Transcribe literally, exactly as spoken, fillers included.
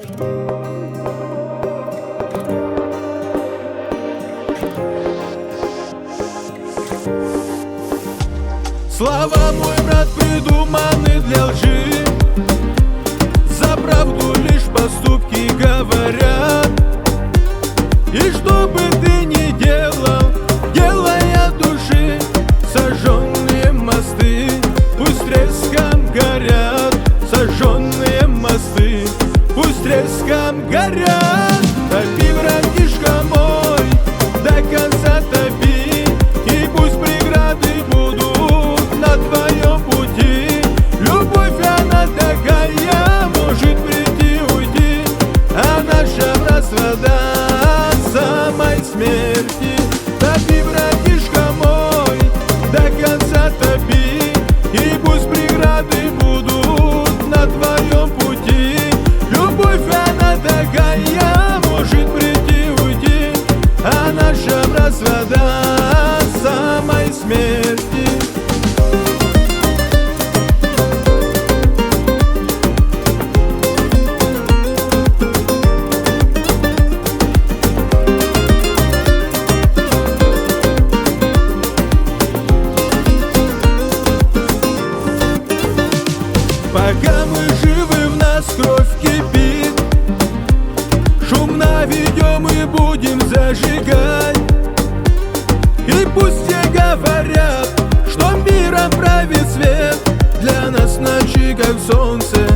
Слова, мой брат, придуманы для лжи. За правду лишь поступки говорят. И что бы ты ни делал, делай от души. Сожженные мосты пусть треском горят. Сожженные мосты пусть треском горят. Топи, братишка мой, до конца топи. И пусть преграды будут на твоем пути. Любовь, она такая, может прийти, уйти. А наша развода самой смерти. Топи, братишка мой, до конца топи. И пусть преграды будут на твоем пути. Любовь, она такая, может прийти, уйти. А наша развода самой смерти. Пока мы живы, в нас кровь кипит. Шумно ведем и будем зажигать. И пусть все говорят, что миром правит свет. Для нас ночи, как солнце,